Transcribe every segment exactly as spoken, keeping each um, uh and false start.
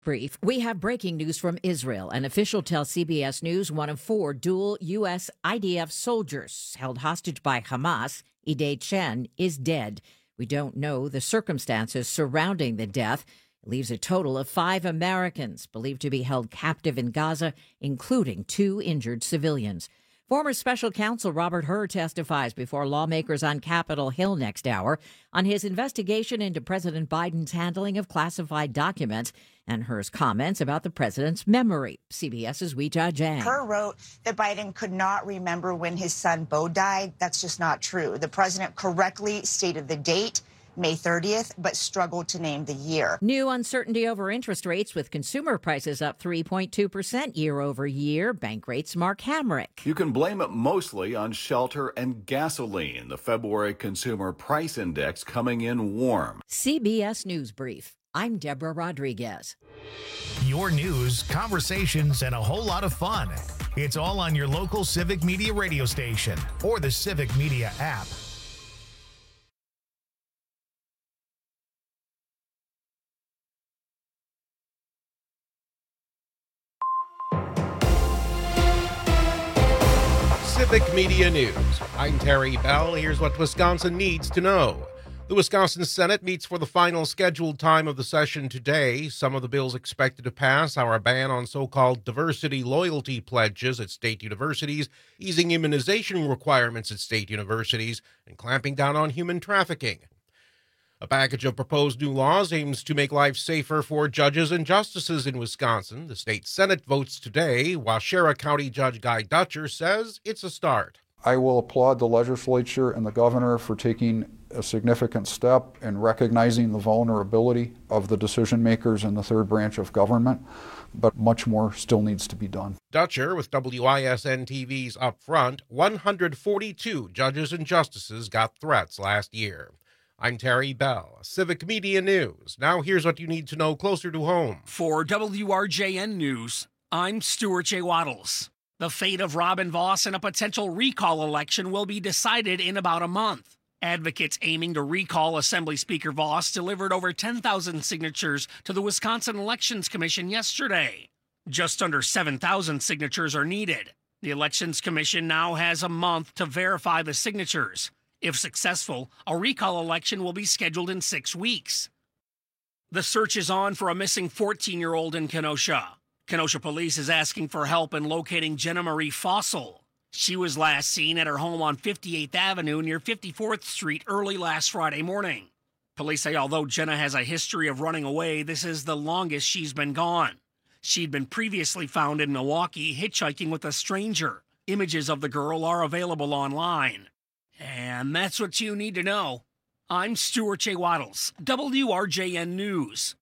Brief. We have breaking news from Israel. An official tells C B S News one of four dual U S I D F soldiers held hostage by Hamas, Ideh Chen, is dead. We don't know the circumstances surrounding the death. It leaves a total of five Americans believed to be held captive in Gaza, including two injured civilians. Former special counsel Robert Hur testifies before lawmakers on Capitol Hill next hour on his investigation into President Biden's handling of classified documents and Hur's comments about the president's memory. CBS's Weijia Jiang. Hur wrote that Biden could not remember when his son Beau died. That's just not true. The president correctly stated the date, May thirtieth, but struggled to name the year. New uncertainty over interest rates with consumer prices up three point two percent year over year. Bank rates Mark Hamrick. You can blame it mostly on shelter and gasoline. The February Consumer Price Index coming in warm. C B S News Brief. I'm Deborah Rodriguez. Your news, conversations, and a whole lot of fun. It's all on your local Civic Media radio station or the Civic Media app. Civic Media News. I'm Terry Bell. Here's what Wisconsin needs to know. The Wisconsin Senate meets for the final scheduled time of the session today. Some of the bills expected to pass are a ban on so-called diversity loyalty pledges at state universities, easing immunization requirements at state universities, and clamping down on human trafficking. A package of proposed new laws aims to make life safer for judges and justices in Wisconsin. The state Senate votes today. Waushara County Judge Guy Dutcher says it's a start. I will applaud the legislature and the governor for taking a significant step in recognizing the vulnerability of the decision makers in the third branch of government, but much more still needs to be done. Dutcher with W I S N T V's Up Front. one hundred forty-two judges and justices got threats last year. I'm Terry Bell, Civic Media News. Now here's what you need to know closer to home. For W R J N News, I'm Stuart J. Waddles. The fate of Robin Vos in a potential recall election will be decided in about a month. Advocates aiming to recall Assembly Speaker Vos delivered over ten thousand signatures to the Wisconsin Elections Commission yesterday. Just under seven thousand signatures are needed. The Elections Commission now has a month to verify the signatures. If successful, a recall election will be scheduled in six weeks. The search is on for a missing fourteen-year-old in Kenosha. Kenosha police is asking for help in locating Jenna Marie Fossil. She was last seen at her home on fifty-eighth Avenue near fifty-fourth Street early last Friday morning. Police say although Jenna has a history of running away, this is the longest she's been gone. She'd been previously found in Milwaukee hitchhiking with a stranger. Images of the girl are available online. And that's what you need to know. I'm Stuart J. Waddles, W R J N News.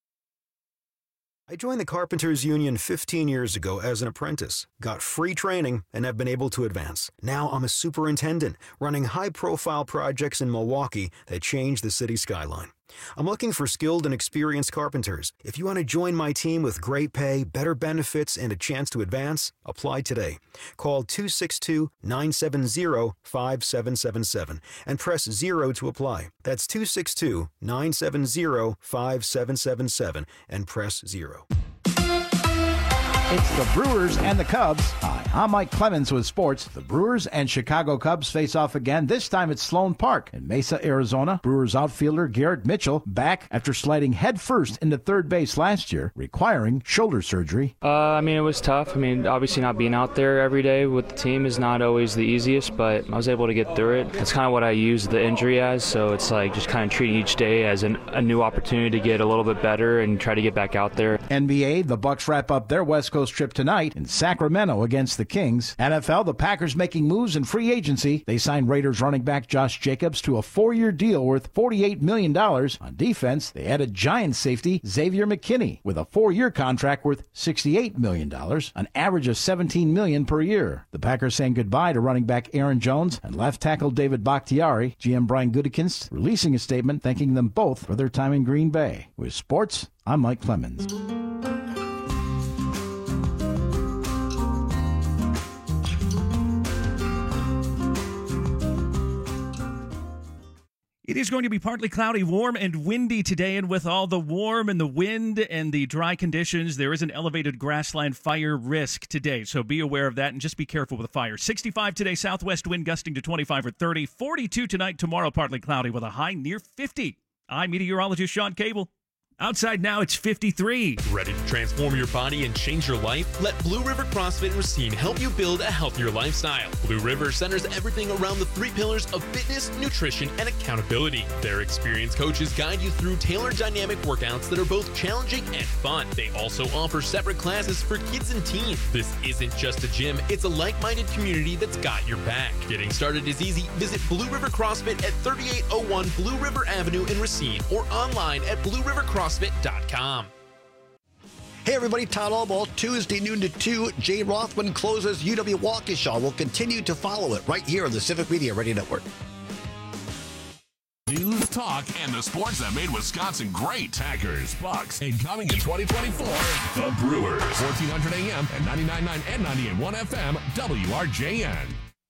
I joined the Carpenters Union fifteen years ago as an apprentice, got free training, and have been able to advance. Now I'm a superintendent, running high-profile projects in Milwaukee that change the city skyline. I'm looking for skilled and experienced carpenters. If you want to join my team with great pay, better benefits, and a chance to advance, apply today. Call two six two, nine seven zero, five seven seven seven and press zero to apply. That's two six two, nine seven zero, five seven seven seven and press zero. It's the Brewers and the Cubs. Hi, I'm Mike Clemens with sports. The Brewers and Chicago Cubs face off again. This time at Sloan Park in Mesa, Arizona. Brewers outfielder Garrett Mitchell back after sliding headfirst into third base last year, requiring shoulder surgery. Uh, I mean, it was tough. I mean, obviously not being out there every day with the team is not always the easiest, but I was able to get through it. That's kind of what I use the injury as, so it's like just kind of treating each day as an, a new opportunity to get a little bit better and try to get back out there. N B A, the Bucks wrap up their West Coast trip tonight in Sacramento against the Kings. N F L, the Packers making moves in free agency. They signed Raiders running back Josh Jacobs to a four-year deal worth forty-eight million dollars. On defense, they added Giants safety Xavier McKinney with a four-year contract worth sixty-eight million dollars, an average of seventeen million dollars per year. The Packers saying goodbye to running back Aaron Jones and left tackle David Bakhtiari. G M Brian Gutekunst releasing a statement thanking them both for their time in Green Bay. With sports, I'm Mike Clemens. It is going to be partly cloudy, warm, and windy today, and with all the warm and the wind and the dry conditions, there is an elevated grassland fire risk today, so be aware of that and just be careful with the fire. sixty-five today, southwest wind gusting to twenty-five or thirty, forty-two tonight, tomorrow partly cloudy with a high near fifty. I'm meteorologist Sean Cable. Outside now, it's fifty-three. Ready to transform your body and change your life? Let Blue River CrossFit and Racine help you build a healthier lifestyle. Blue River centers everything around the three pillars of fitness, nutrition, and accountability. Their experienced coaches guide you through tailored dynamic workouts that are both challenging and fun. They also offer separate classes for kids and teens. This isn't just a gym, it's a like-minded community that's got your back. Getting started is easy. Visit Blue River CrossFit at thirty-eight oh one Blue River Avenue in Racine or online at blue river crossfit dot com. Hey everybody, Todd Allball, Tuesday noon to two. Jay Rothman closes U W Waukesha. We'll continue to follow it right here on the Civic Media Radio Network. News, talk, and the sports that made Wisconsin great. Packers, Bucks, and coming in twenty twenty-four, the Brewers. fourteen hundred A M and ninety-nine point nine and ninety-eight point one F M, W R J N.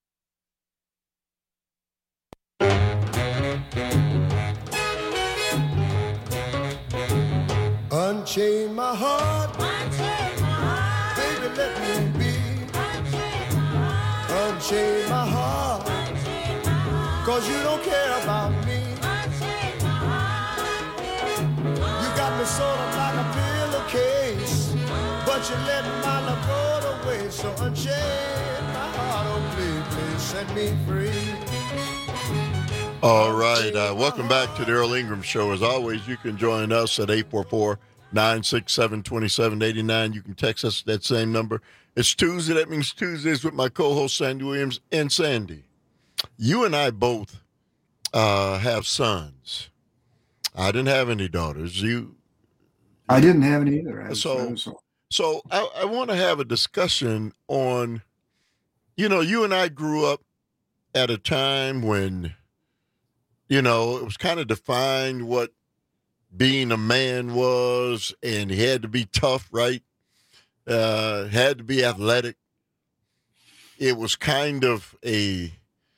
Unchain my heart, unchain my heart, baby, let me be. Unchain my heart, unchain my heart, unchain my heart, cause you don't care about me. Unchain my heart, you got me sort of like a pillowcase, but you let my love go away. So unchain my heart, oh please, please set me free. All right, uh, welcome back to the Earl Ingram Show. As always, you can join us at eight four four, nine six seven, two seven eight nine. You can text us at that same number. It's Tuesday. That means Tuesdays with my co-host, Sandy Williams. And Sandy, you and I both uh, have sons. I didn't have any daughters. You, I didn't have any either. I was, so, I was, so I, I want to have a discussion on, you know, you and I grew up at a time when, you know, it was kind of defined what being a man was, and he had to be tough, right? Uh, had to be athletic. It was kind of a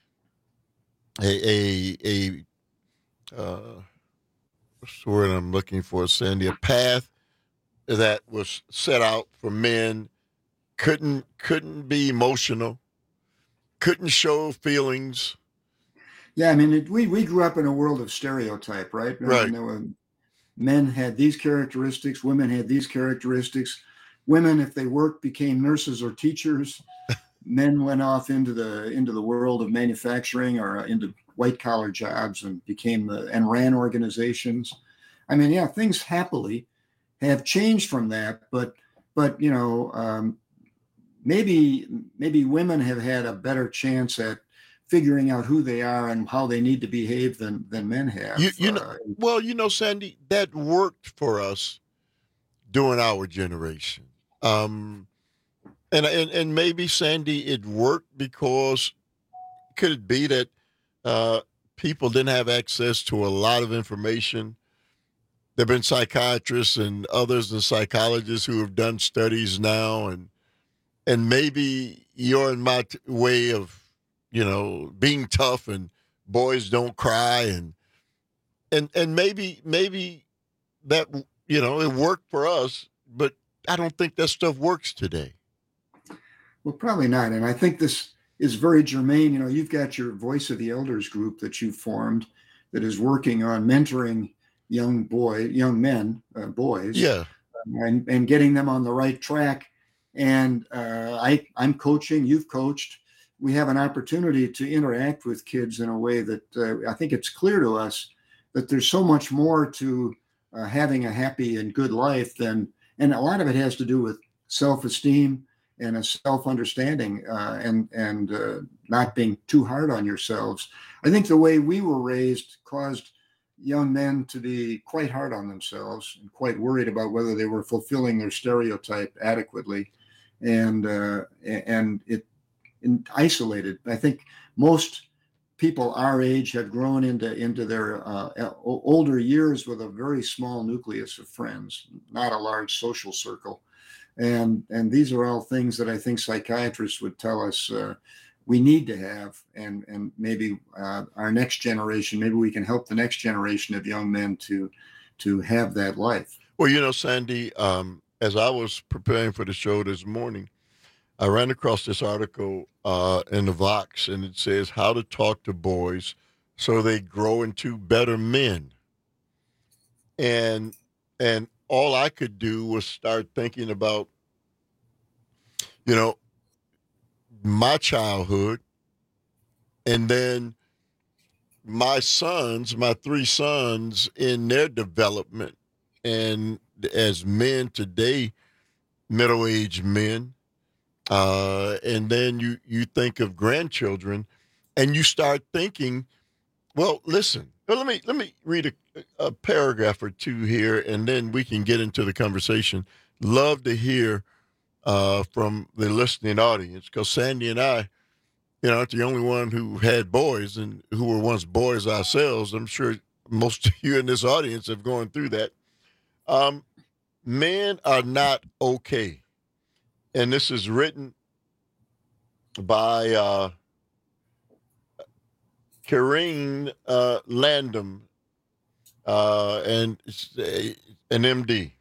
a a, a uh, what's the word I'm looking for, Sandy? A path that was set out for men. Couldn't couldn't be emotional. Couldn't show feelings. Yeah, I mean, it, we we grew up in a world of stereotype, right? I Right. mean, there were, men had these characteristics, women had these characteristics. Women, if they worked, became nurses or teachers. Men went off into the into the world of manufacturing or into white collar jobs and became the and ran organizations. I mean, yeah, things happily have changed from that, but but you know, um, maybe maybe women have had a better chance at figuring out who they are and how they need to behave than than men have. You, you know, Uh, well, you know, Sandy, that worked for us during our generation. Um, and, and, and maybe, Sandy, it worked because could it be that uh, people didn't have access to a lot of information? There have been psychiatrists and others and psychologists who have done studies now, and and maybe you're in my t- way of, you know, being tough and boys don't cry, and and and maybe maybe that, you know, it worked for us, but I don't think that stuff works today. Well, probably not. And I think this is very germane. You know, you've got your Voice of the Elders group that you formed that is working on mentoring young boy, young men, uh, boys, Yeah. and and getting them on the right track. And uh, I I'm coaching. You've coached. We have an opportunity to interact with kids in a way that uh, I think it's clear to us that there's so much more to uh, having a happy and good life than, and a lot of it has to do with self-esteem and a self-understanding uh, and and uh, not being too hard on yourselves. I think the way we were raised caused young men to be quite hard on themselves and quite worried about whether they were fulfilling their stereotype adequately, and uh, and it. In isolated. I think most people our age have grown into into their uh, older years with a very small nucleus of friends, not a large social circle, and and these are all things that I think psychiatrists would tell us uh, we need to have, and and maybe uh, our next generation, maybe we can help the next generation of young men to to have that life. Well, you know, Sandy, um, as I was preparing for the show this morning, I ran across this article uh, in the Vox, and it says how to talk to boys so they grow into better men. And and all I could do was start thinking about, you know, my childhood, and then my sons, my three sons in their development, and as men today, middle-aged men, uh, and then you, you think of grandchildren, and you start thinking, well, listen, let me let me read a, a paragraph or two here, and then we can get into the conversation. Love to hear uh, from the listening audience, because Sandy and I, you know, aren't the only one who had boys and who were once boys ourselves. I'm sure most of you in this audience have gone through that. Um, men are not okay. And this is written by uh, Karine uh, Landum, uh, and an M D.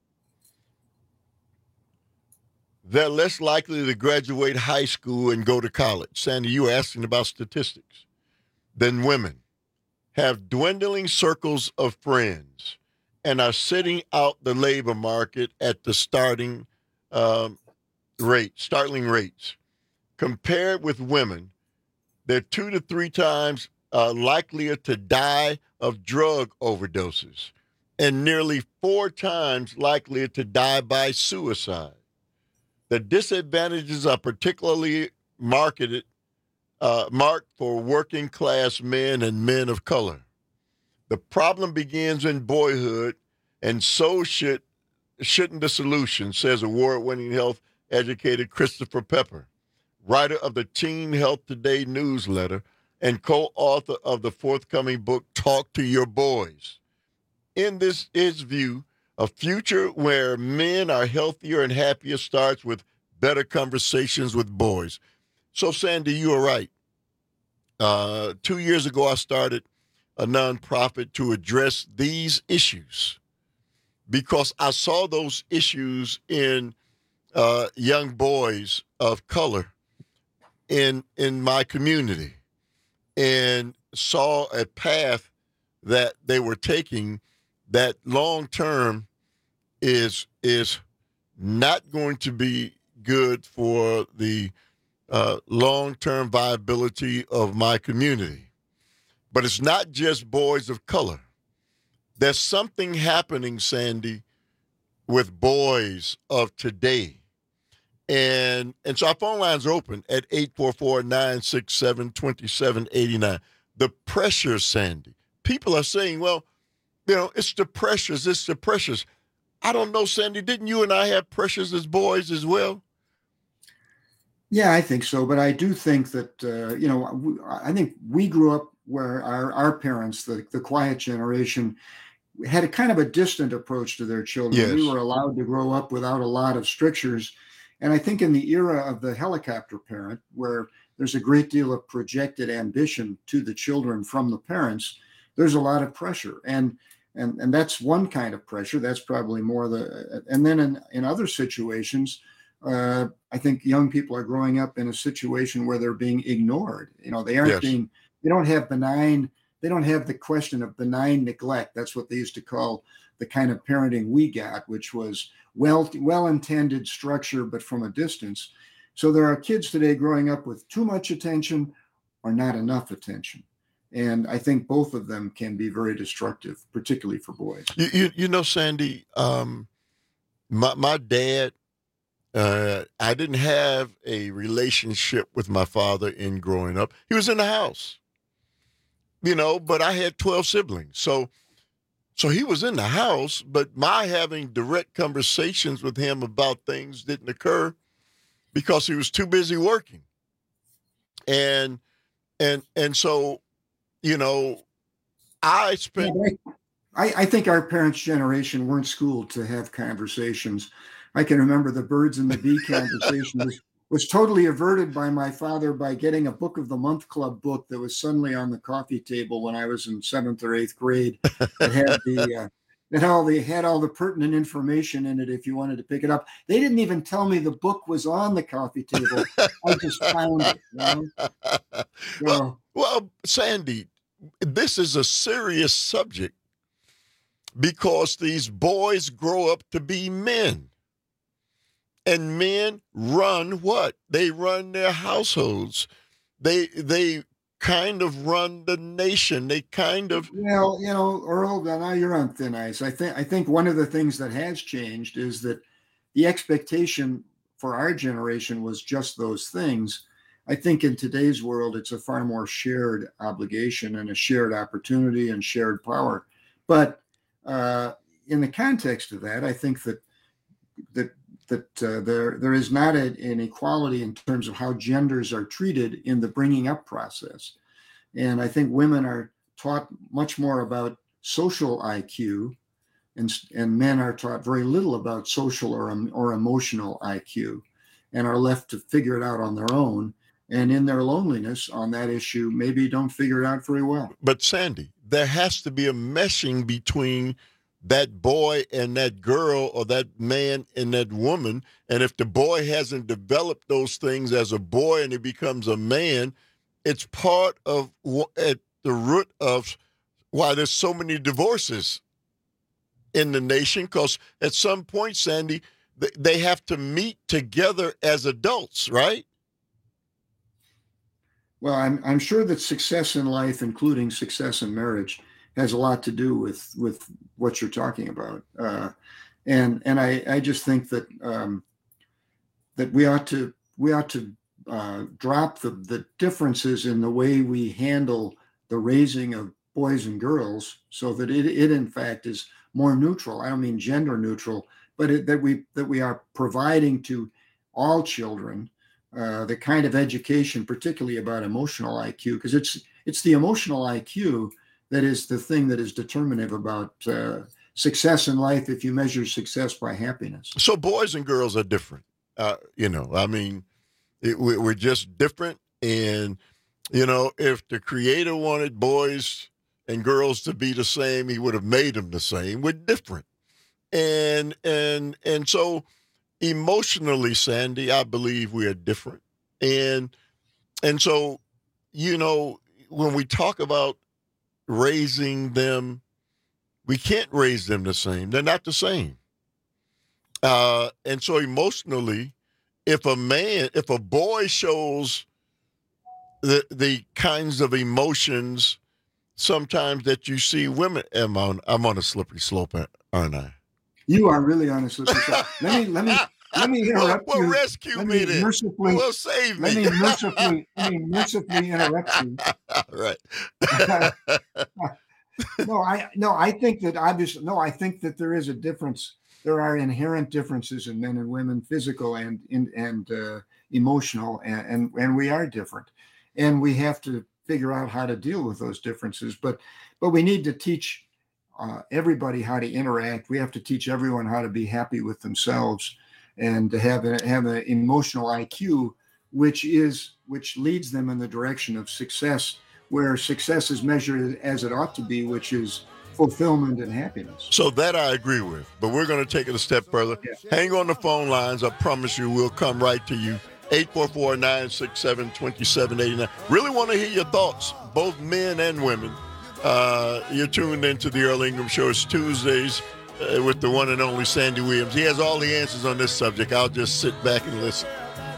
They're less likely to graduate high school and go to college. Sandy, you were asking about statistics. Than women, have dwindling circles of friends, and are sitting out the labor market at the starting um, rate, startling rates. Compared with women, they're two to three times uh, likelier to die of drug overdoses, and nearly four times likelier to die by suicide. The disadvantages are particularly marketed, uh, marked for working class men and men of color. The problem begins in boyhood, and so should, shouldn't the solution, says award-winning health educator Christopher Pepper, writer of the Teen Health Today newsletter and co-author of the forthcoming book, Talk to Your Boys. In this, his view, a future where men are healthier and happier starts with better conversations with boys. So, Sandy, you are right. Uh, two years ago, I started a nonprofit to address these issues because I saw those issues in uh, young boys of color in in my community, and saw a path that they were taking that long term is is not going to be good for the uh, long term viability of my community. But it's not just boys of color. There's something happening, Sandy, with boys of today. And and so our phone lines are open at eight four four, nine six seven, two seven eight nine. The pressure, Sandy. People are saying, well, you know, it's the pressures, it's the pressures. I don't know, Sandy, didn't you and I have pressures as boys as well? Yeah, I think so. But I do think that, uh, you know, I think we grew up where our, our parents, the, the quiet generation, had a kind of a distant approach to their children. Yes. We were allowed to grow up without a lot of strictures. And I think in the era of the helicopter parent, where there's a great deal of projected ambition to the children from the parents, there's a lot of pressure. And and and that's one kind of pressure. That's probably more the, and then in, in other situations, uh, I think young people are growing up in a situation where they're being ignored. You know, they aren't Yes. being, they don't have benign, they don't have the question of benign neglect. That's what they used to call the kind of parenting we got, which was well, well-intended structure, but from a distance. So there are kids today growing up with too much attention or not enough attention. And I think both of them can be very destructive, particularly for boys. You, you, you know, Sandy, um, my, my dad, uh, I didn't have a relationship with my father in growing up. He was in the house, you know, but I had twelve siblings. So, so he was in the house, but my having direct conversations with him about things didn't occur because he was too busy working. And, and, and so, you know, I spent. Yeah, I, I think our parents' generation weren't schooled to have conversations. I can remember the birds and the bee conversation was, was totally averted by my father by getting a Book of the Month Club book that was suddenly on the coffee table when I was in seventh or eighth grade. It had the uh, it had all the had all the pertinent information in it if you wanted to pick it up. They didn't even tell me the book was on the coffee table. I just found it. You know? So, well, well, Sandy, this is a serious subject because these boys grow up to be men. And men run what? They run their households. They they kind of run the nation. They kind of well, you know, Earl, now you're on thin ice. I think I think one of the things that has changed is that the expectation for our generation was just those things. I think in today's world, it's a far more shared obligation and a shared opportunity and shared power. But uh, in the context of that, I think that that that uh, there there is not a, an equality in terms of how genders are treated in the bringing up process. And I think women are taught much more about social I Q, and, and men are taught very little about social or, or emotional I Q, and are left to figure it out on their own. And in their loneliness on that issue, maybe don't figure it out very well. But Sandy, there has to be a meshing between that boy and that girl, or that man and that woman. And if the boy hasn't developed those things as a boy and he becomes a man, it's part of at the root of why there's so many divorces in the nation. Because at some point, Sandy, they have to meet together as adults, right? Well, I'm I'm sure that success in life, including success in marriage, has a lot to do with with what you're talking about, uh, and and I, I just think that um, that we ought to we ought to uh, drop the the differences in the way we handle the raising of boys and girls, so that it it in fact is more neutral. I don't mean gender neutral, but it, that we that we are providing to all children uh, the kind of education, particularly about emotional I Q, because it's it's the emotional I Q that is the thing that is determinative about uh, success in life if you measure success by happiness. So boys and girls are different. Uh, you know, I mean, it, we, we're just different. And, you know, if the creator wanted boys and girls to be the same, he would have made them the same. We're different. And, and, and so emotionally, Sandy, I believe we are different. And, and so, you know, when we talk about raising them, we can't raise them the same. They're not the same. Uh, and so emotionally, if a man, if a boy shows the the kinds of emotions sometimes that you see women, am on, I'm on a slippery slope, aren't I? You are really on a slippery slope. Let me let me let me interrupt well, you. Well, rescue let me, me then. Mercifully, well, save me. Let me mercifully, let me mercifully interrupt you. Right. no, I no, I think that obviously no, I think that there is a difference. There are inherent differences in men and women, physical and and, and uh, emotional, and, and and we are different, and we have to figure out how to deal with those differences. But but we need to teach uh, everybody how to interact. We have to teach everyone how to be happy with themselves and to have a, have an emotional I Q, which is which leads them in the direction of success, where success is measured as it ought to be, which is fulfillment and happiness. So that I agree with, but we're going to take it a step further. Yeah. Hang on the phone lines. I promise you we'll come right to you. eight four four, nine six seven, two seven eight nine. Really want to hear your thoughts, both men and women. Uh, you're tuned into the Earl Ingram Show. It's Tuesdays uh, with the one and only Sandy Williams. He has all the answers on this subject. I'll just sit back and listen.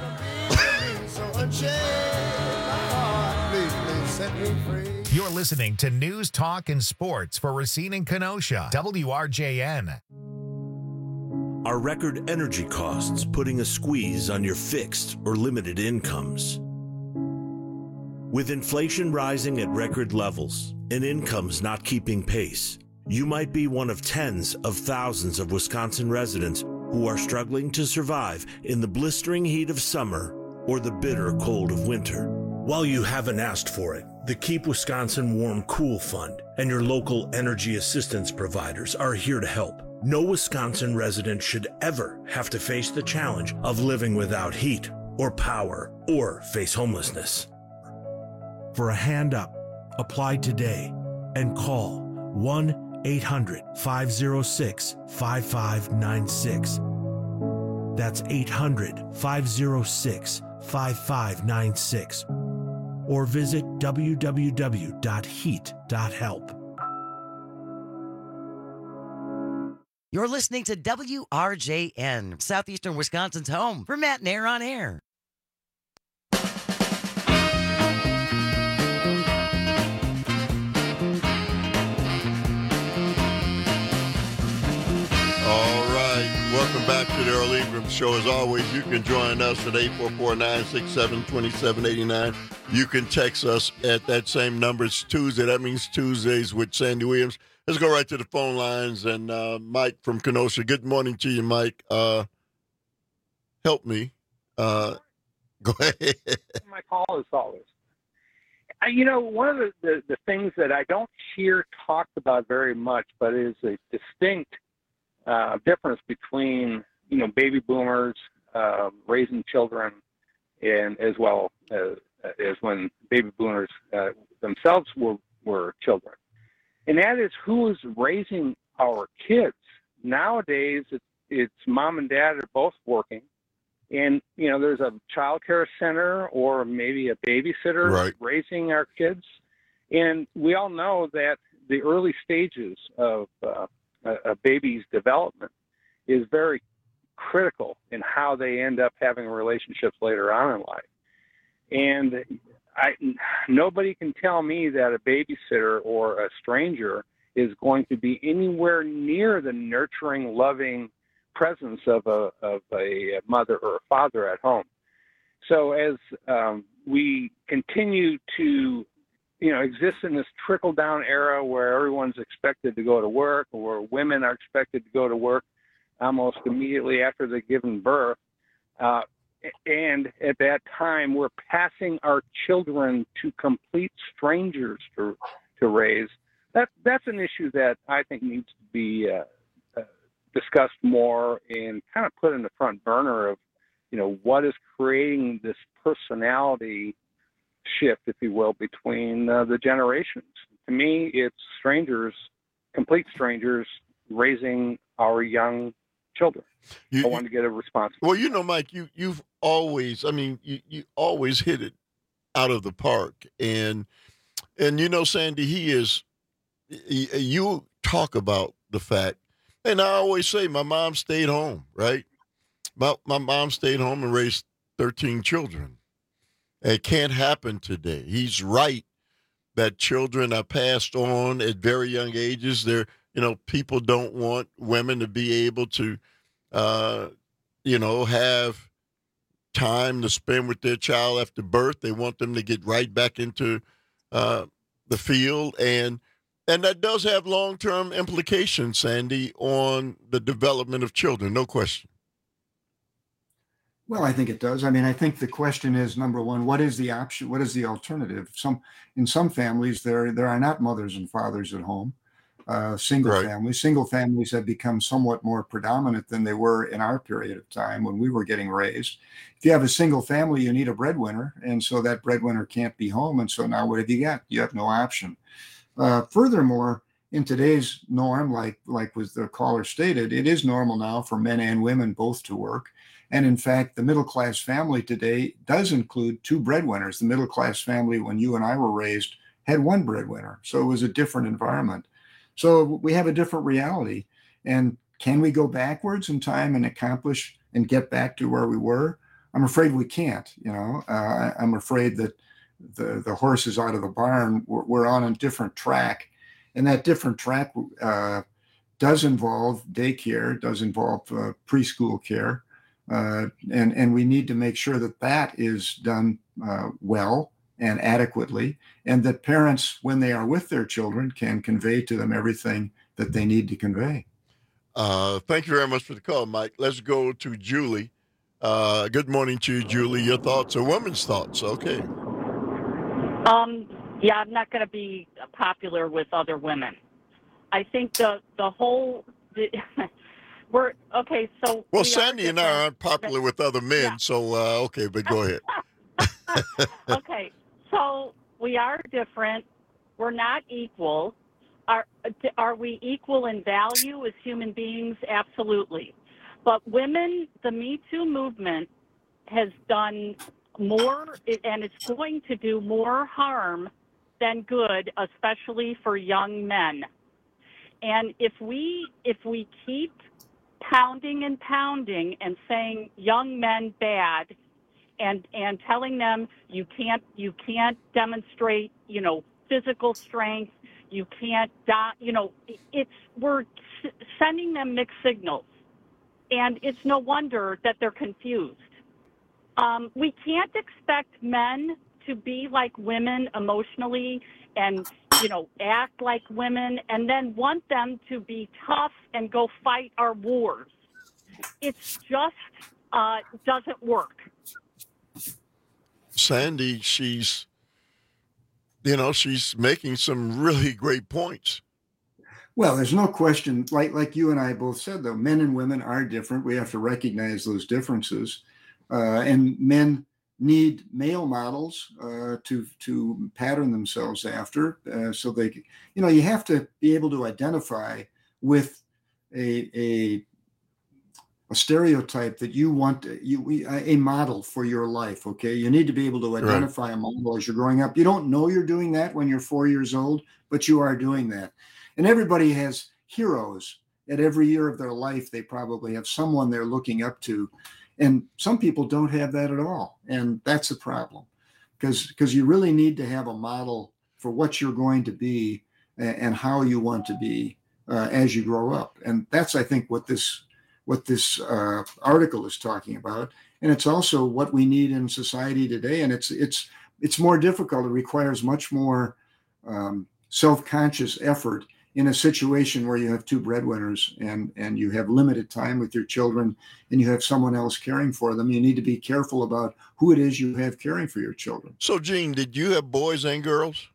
You're listening to News, Talk, and Sports for Racine and Kenosha, W R J N. Are record energy costs putting a squeeze on your fixed or limited incomes? With inflation rising at record levels and incomes not keeping pace, you might be one of tens of thousands of Wisconsin residents who are struggling to survive in the blistering heat of summer or the bitter cold of winter. While you haven't asked for it, the Keep Wisconsin Warm Cool Fund and your local energy assistance providers are here to help. No Wisconsin resident should ever have to face the challenge of living without heat or power, or face homelessness. For a hand up, apply today and call one eight hundred, five oh six, five five nine six. That's eight hundred, five oh six, five five nine six. Or visit w w w dot heat dot help. You're listening to W R J N, Southeastern Wisconsin's home for Matt and Air on Air. All right. Welcome back to the Earl Ingram Show. As always, you can join us at eight four four, nine six seven, two seven eight nine. You can text us at that same number. It's Tuesday. That means Tuesdays with Sandy Williams. Let's go right to the phone lines. And uh, Mike from Kenosha. Good morning to you, Mike. Uh, help me. Uh, go ahead. My call is always. I, you know, one of the, the, the things that I don't hear talked about very much, but is a distinct uh, difference between, you know, baby boomers uh, raising children and as well as, as when baby boomers uh, themselves were, were children. And that is who is raising our kids. Nowadays, it's, it's mom and dad are both working. And, you know, there's a child care center or maybe a babysitter right. raising our kids. And we all know that the early stages of uh, a, a baby's development is very critical in how they end up having relationships later on in life. And I, nobody can tell me that a babysitter or a stranger is going to be anywhere near the nurturing, loving presence of a of a mother or a father at home. So as um, we continue to, you know, exist in this trickle down era where everyone's expected to go to work, or women are expected to go to work almost immediately after they've given birth, uh, and at that time we're passing our children to complete strangers to to raise. That that's an issue that I think needs to be Uh, discussed more and kind of put in the front burner of, you know, what is creating this personality shift, if you will, between uh, the generations. To me, it's strangers, complete strangers, raising our young children. You, I want to get a response. Well, you know, Mike, you, you've always, I mean, you, you always hit it out of the park. And, and you know, Sandy, he is, you talk about the fact, and I always say my mom stayed home, right? My, my mom stayed home and raised thirteen children. It can't happen today. He's right that children are passed on at very young ages. They're, you know, people don't want women to be able to, uh, you know, have time to spend with their child after birth. They want them to get right back into uh, the field. And And that does have long-term implications, Sandy, on the development of children, no question. Well, I think it does. I mean, I think the question is, number one, what is the option? What is the alternative? Some in some families, there there are not mothers and fathers at home. Uh, single Right. families, single families have become somewhat more predominant than they were in our period of time when we were getting raised. If you have a single family, you need a breadwinner, and so that breadwinner can't be home. And so now what have you got? You have no option. Uh, furthermore, in today's norm, like like was the caller stated, it is normal now for men and women both to work. And in fact, the middle class family today does include two breadwinners. The middle class family, when you and I were raised, had one breadwinner. So it was a different environment. So we have a different reality. And can we go backwards in time and accomplish and get back to where we were? I'm afraid we can't. You know, uh, I'm afraid that the the horse is out of the barn. We're, we're on a different track, and that different track uh, does involve daycare, does involve uh, preschool care, uh, and and we need to make sure that that is done uh, well and adequately, and that parents, when they are with their children, can convey to them everything that they need to convey. Uh, thank you very much for the call, Mike. Let's go to Julie. Uh, good morning to you, Julie. Your thoughts are women's thoughts. Okay. Um, yeah, I'm not going to be popular with other women. I think the the whole the, We're okay. So well, we Sandy and I aren't popular with other men, yeah. so uh, okay, but go ahead. Okay, so we are different. We're not equal. Are are we equal in value as human beings? Absolutely. But women, the Me Too movement has done more, and it's going to do more harm than good, especially for young men. And if we if we keep pounding and pounding and saying young men bad, and and telling them you can't you can't demonstrate, you know, physical strength, you can't, you know, it's we're sending them mixed signals, and it's no wonder that they're confused. Um, we can't expect men to be like women emotionally and, you know, act like women and then want them to be tough and go fight our wars. It's just uh, doesn't work. Sandy, she's, you know, she's making some really great points. Well, there's no question, like like you and I both said, though, men and women are different. We have to recognize those differences. Uh, and men need male models uh, to to pattern themselves after. Uh, so they, you know, you have to be able to identify with a a, a stereotype that you want, you a model for your life. Okay, you need to be able to identify right. a model as you're growing up. You don't know you're doing that when you're four years old, but you are doing that. And everybody has heroes at every year of their life. They probably have someone they're looking up to. And some people don't have that at all. And that's a problem because because you really need to have a model for what you're going to be and, and how you want to be uh, as you grow up. And that's, I think, what this what this uh, article is talking about. And it's also what we need in society today. And it's it's it's more difficult. It requires much more um, self-conscious effort in a situation where you have two breadwinners and, and you have limited time with your children and you have someone else caring for them. You need to be careful about who it is you have caring for your children. So, Gene, did you have boys and girls?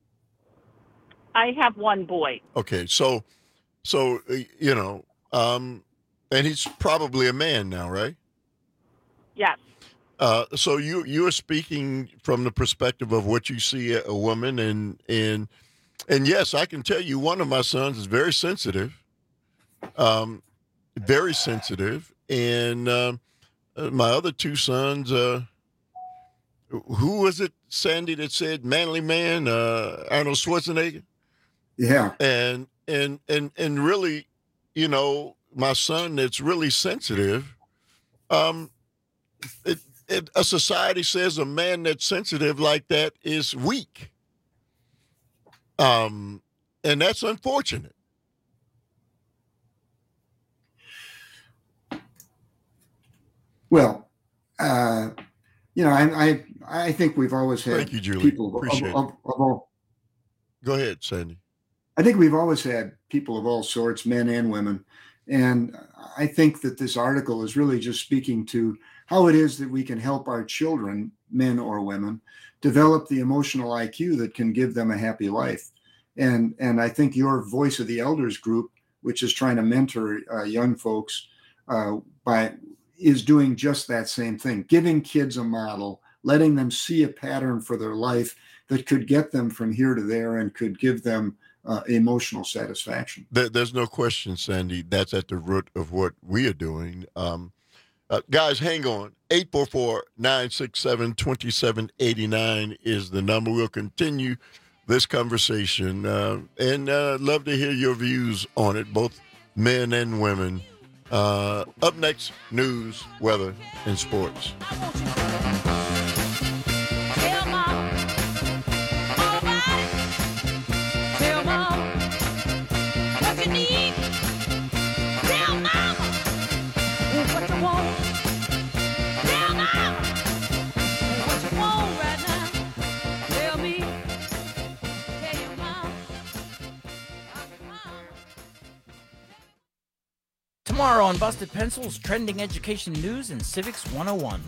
I have one boy. Okay. So, so you know, um, and he's probably a man now, right? Yes. Uh, so you, you are speaking from the perspective of what you see a woman and, and, And yes, I can tell you one of my sons is very sensitive, um, very sensitive. And um, my other two sons, uh, who was it, Sandy, that said manly man, uh, Arnold Schwarzenegger? Yeah. And, and, and, and really, you know, my son that's really sensitive, um, it, it, a society says a man that's sensitive like that is weak. Um, and that's unfortunate. Well, uh, you know, I, I I think we've always had Thank you, Julie. people Appreciate of, of, of all. Go ahead, Sandy. I think we've always had people of all sorts, men and women, and I think that this article is really just speaking to how it is that we can help our children, men or women, develop the emotional I Q that can give them a happy life. And and I think your Voice of the Elders group, which is trying to mentor uh, young folks, uh, by is doing just that same thing, giving kids a model, letting them see a pattern for their life that could get them from here to there and could give them uh, emotional satisfaction. There, there's no question, Sandy, that's at the root of what we are doing. Um, uh, guys, hang on. eight four four, nine six seven, two seven eight nine is the number. We'll continue this conversation, uh, and uh, love to hear your views on it, both men and women. Uh, up next, news, weather, and sports. Tomorrow on Busted Pencils, trending education news and Civics one oh one.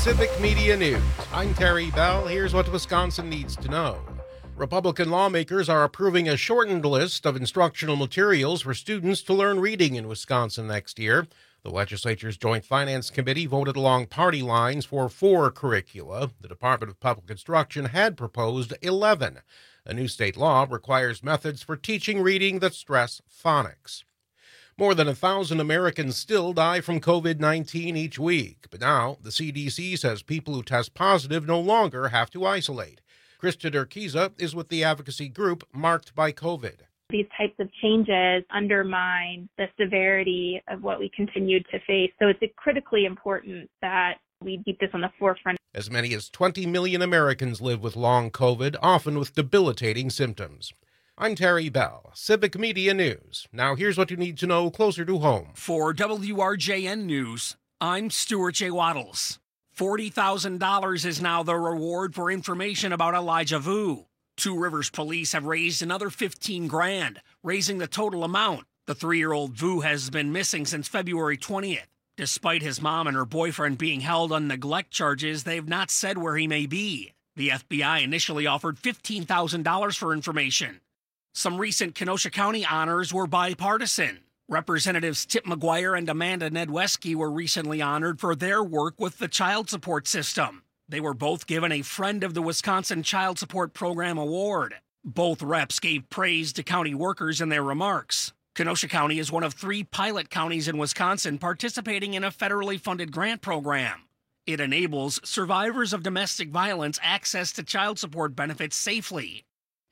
Civic Media News. I'm Terry Bell. Here's what Wisconsin needs to know. Republican lawmakers are approving a shortened list of instructional materials for students to learn reading in Wisconsin next year. The legislature's Joint Finance Committee voted along party lines for four curricula. The Department of Public Instruction had proposed eleven. A new state law requires methods for teaching reading that stress phonics. More than a thousand Americans still die from covid nineteen each week, but now the C D C says people who test positive no longer have to isolate. Krista Durkiza is with the advocacy group Marked by COVID. These types of changes undermine the severity of what we continue to face. So it's critically important that we keep this on the forefront. As many as twenty million Americans live with long COVID, often with debilitating symptoms. I'm Terry Bell, Civic Media News. Now here's what you need to know closer to home. For W R J N News, I'm Stuart J. Waddles. forty thousand dollars is now the reward for information about Elijah Vu. Two Rivers police have raised another fifteen grand, raising the total amount. The three-year-old Vu has been missing since February twentieth. Despite his mom and her boyfriend being held on neglect charges, they've not said where he may be. The F B I initially offered fifteen thousand dollars for information. Some recent Kenosha County honors were bipartisan. Representatives Tip McGuire and Amanda Nedweski were recently honored for their work with the child support system. They were both given a Friend of the Wisconsin Child Support Program award. Both reps gave praise to county workers in their remarks. Kenosha County is one of three pilot counties in Wisconsin participating in a federally funded grant program. It enables survivors of domestic violence access to child support benefits safely.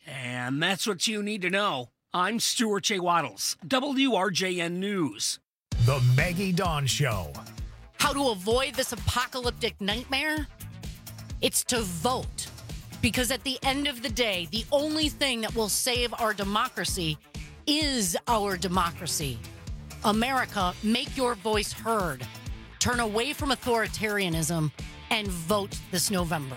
And that's what you need to know. I'm Stuart J. Waddles, W R J N News. The Maggie Dawn Show. How to avoid this apocalyptic nightmare? It's to vote. Because at the end of the day, the only thing that will save our democracy is our democracy. America, make your voice heard. Turn away from authoritarianism and vote this November.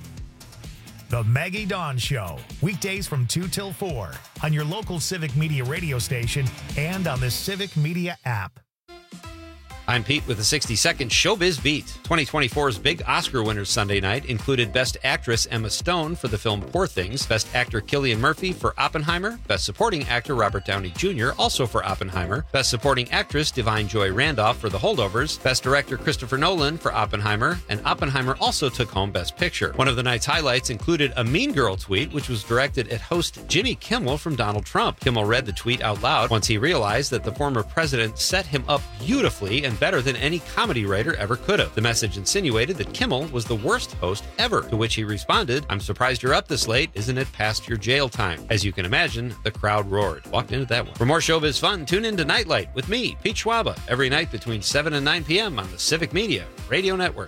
The Maggie Dawn Show, weekdays from two till four on your local Civic Media radio station and on the Civic Media app. I'm Pete with a sixty-second Showbiz Beat. twenty twenty-four's big Oscar winners Sunday night included Best Actress Emma Stone for the film Poor Things, Best Actor Cillian Murphy for Oppenheimer, Best Supporting Actor Robert Downey Junior also for Oppenheimer, Best Supporting Actress Divine Joy Randolph for The Holdovers, Best Director Christopher Nolan for Oppenheimer, and Oppenheimer also took home Best Picture. One of the night's highlights included a Mean Girl tweet, which was directed at host Jimmy Kimmel from Donald Trump. Kimmel read the tweet out loud once he realized that the former president set him up beautifully and better than any comedy writer ever could have. The message insinuated that Kimmel was the worst host ever, to which he responded, "I'm surprised you're up this late. Isn't it past your jail time?" As you can imagine, the crowd roared. Walked into that one. For more showbiz fun, tune in to Nightlight with me, Pete Schwaba, every night between seven and nine p.m. on the Civic Media Radio Network.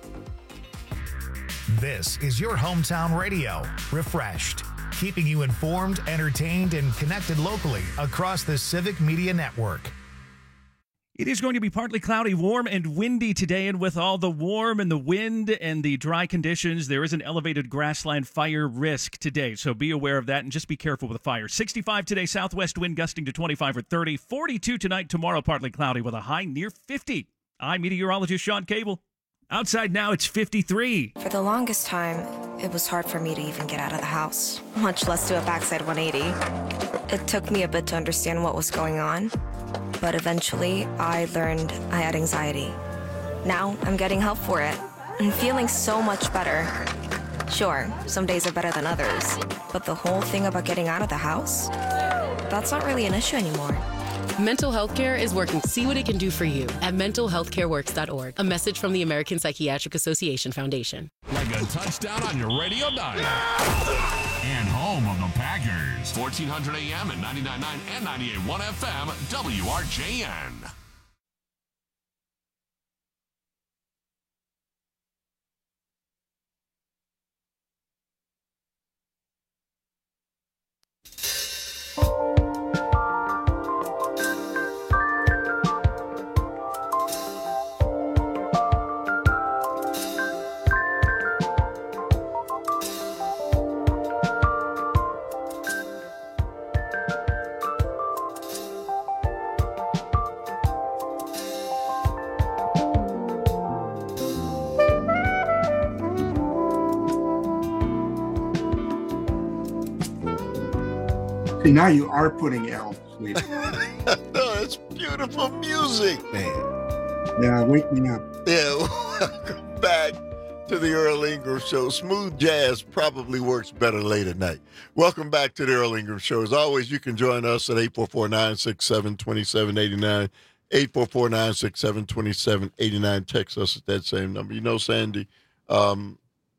This is your hometown radio, refreshed, keeping you informed, entertained, and connected locally across the Civic Media Network. It is going to be partly cloudy, warm, and windy today, and with all the warm and the wind and the dry conditions, there is an elevated grassland fire risk today, so be aware of that and just be careful with the fire. sixty-five today, southwest wind gusting to twenty-five or thirty, forty-two tonight, tomorrow partly cloudy with a high near fifty. I'm meteorologist Sean Cable. Outside now, it's fifty-three. For the longest time, it was hard for me to even get out of the house, much less do a backside one eighty. It took me a bit to understand what was going on, but eventually I learned I had anxiety. Now I'm getting help for it and feeling so much better. Sure, some days are better than others, but the whole thing about getting out of the house, that's not really an issue anymore. Mental health care is working. See what it can do for you at mental health care works dot org. A message from the American Psychiatric Association Foundation. Like a touchdown on your radio dial. And home of the Packers. fourteen hundred A M and ninety-nine point nine and ninety-eight point one F M, W R J N. See, now you are putting L to sleep. No, it's beautiful music, man. Yeah, wake me up. Yeah, welcome back to the Earl Ingram Show. Smooth jazz probably works better late at night. Welcome back to the Earl Ingram Show. As always, you can join us at eight four four, nine six seven, two seven eight nine. eight four four, nine six seven, two seven eight nine. Text us at that same number. You know, Sandy, um,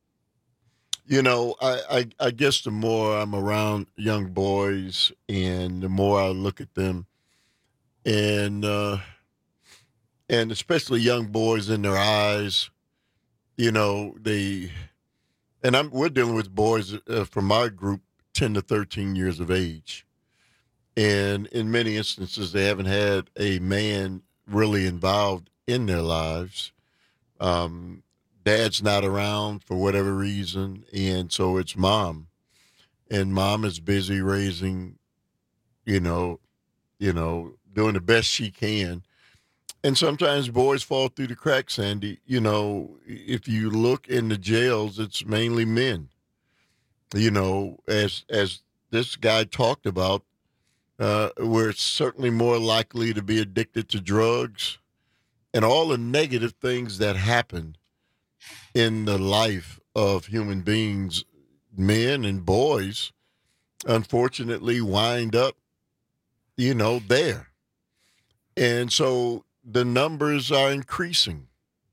you know, I, I, I guess the more I'm around young boys and the more I look at them and, uh, and especially young boys in their eyes, you know, they, and I'm, we're dealing with boys uh, from our group, ten to thirteen years of age. And in many instances, they haven't had a man really involved in their lives. Um, dad's not around for whatever reason, and so it's mom. And mom is busy raising, you know, you know, doing the best she can. And sometimes boys fall through the cracks, Sandy. You know, if you look in the jails, it's mainly men. You know, as as this guy talked about, Uh, we're certainly more likely to be addicted to drugs and all the negative things that happen in the life of human beings, men and boys, unfortunately wind up, you know, there. And so the numbers are increasing.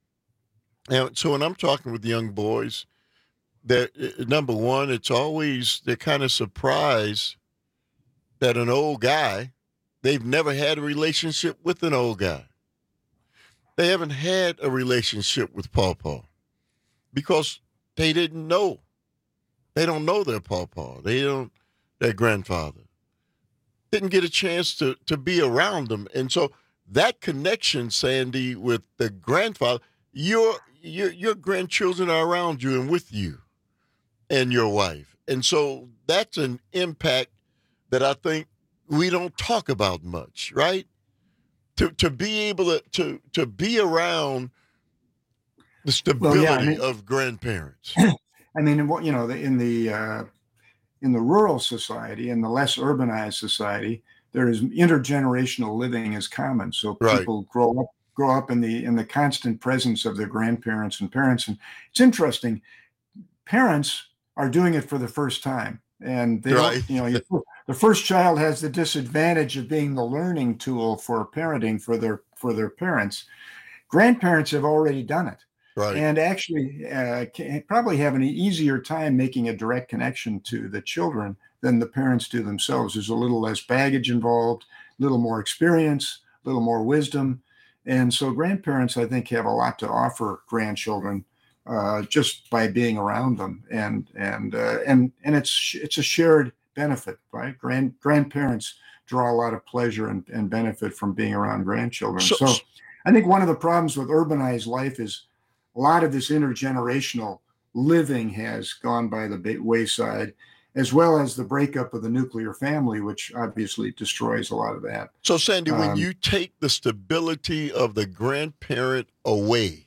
And so when I'm talking with young boys, that number one, it's always, they're kind of surprised that an old guy, they've never had a relationship with an old guy. They haven't had a relationship with Pawpaw because they didn't know. They don't know their Pawpaw. They don't, their grandfather. Didn't get a chance to, to be around them. And so that connection, Sandy, with the grandfather, your, your, your grandchildren are around you and with you and your wife. And so that's an impact that I think we don't talk about much, right? To to be able to to, to be around the stability well, yeah, I mean, of grandparents. I mean, what you know, in the uh, in the rural society, in the less urbanized society, there is intergenerational living is common. So people right. grow up grow up in the in the constant presence of their grandparents and parents. And it's interesting. Parents are doing it for the first time. And they right. don't, you know, you, the first child has the disadvantage of being the learning tool for parenting for their for their parents. Grandparents have already done it, right. and actually uh, can, probably have an easier time making a direct connection to the children than the parents do themselves. There's a little less baggage involved, a little more experience, a little more wisdom, and so grandparents, I think, have a lot to offer grandchildren. Uh, just by being around them, and and uh, and and it's it's a shared benefit, right? Grand grandparents draw a lot of pleasure and, and benefit from being around grandchildren. So, so, I think one of the problems with urbanized life is a lot of this intergenerational living has gone by the wayside, as well as the breakup of the nuclear family, which obviously destroys a lot of that. So, Sandy, um, when you take the stability of the grandparent away,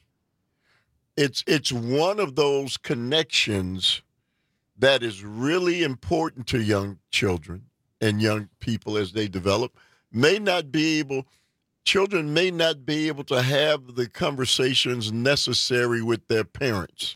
It's it's one of those connections that is really important to young children and young people as they develop. May not be able, children may not be able to have the conversations necessary with their parents.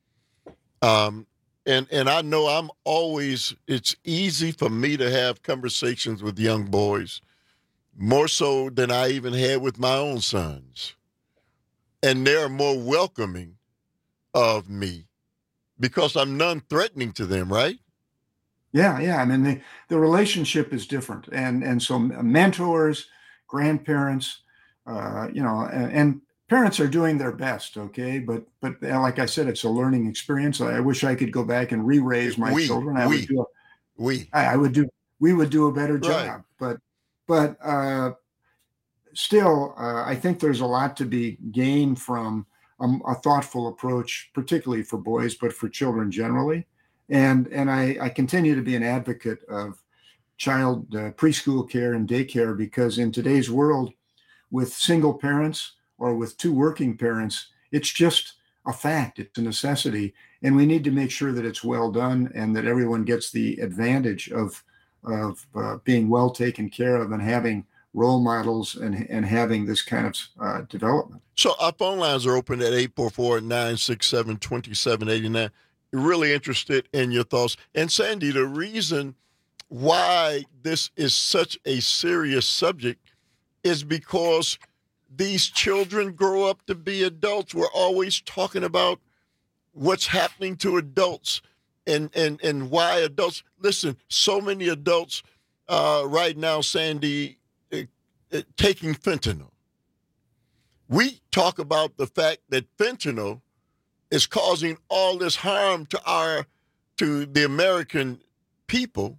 Um, and and I know I'm always, it's easy for me to have conversations with young boys, more so than I even had with my own sons. And they're more welcoming of me because I'm non-threatening to them, right? Yeah, yeah. I mean, the, the relationship is different. And and so mentors, grandparents, uh, you know, and, and parents are doing their best, okay? But but like I said, it's a learning experience. I, I wish I could go back and re-raise my we, children. I we, would do a, we. I, I would do, we would do a better job. Right. But, but uh, still, uh, I think there's a lot to be gained from um, a thoughtful approach, particularly for boys, but for children generally. And and I, I continue to be an advocate of child uh, preschool care and daycare, because in today's world, with single parents or with two working parents, it's just a fact. It's a necessity. And we need to make sure that it's well done and that everyone gets the advantage of of uh, being well taken care of and having role models and, and having this kind of uh, development. So our phone lines are open at eight four four, nine six seven, two seven eight nine. Really interested in your thoughts. And Sandy, the reason why this is such a serious subject is because these children grow up to be adults. We're always talking about what's happening to adults and, and, and why adults. Listen, so many adults uh, right now, Sandy, uh, uh, taking fentanyl. We talk about the fact that fentanyl is causing all this harm to our, to the American people,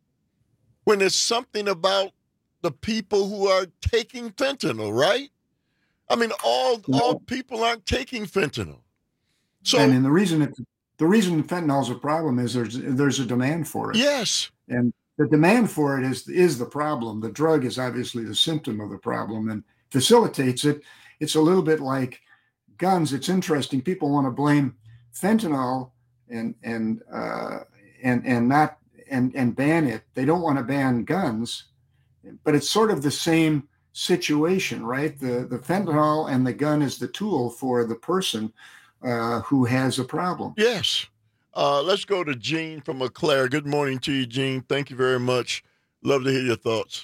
when it's something about the people who are taking fentanyl, right? I mean, all No. all people aren't taking fentanyl. So, and, and the reason it, the reason fentanyl is a problem is there's there's a demand for it. Yes. And the demand for it is is the problem. The drug is obviously the symptom of the problem and facilitates it. It's a little bit like guns. It's interesting. People want to blame fentanyl and and uh, and and not and and ban it. They don't want to ban guns, but it's sort of the same situation, right? The the fentanyl and the gun is the tool for the person uh, who has a problem. Yes. Uh, let's go to Gene from Eau Claire. Good morning to you, Gene. Thank you very much. Love to hear your thoughts.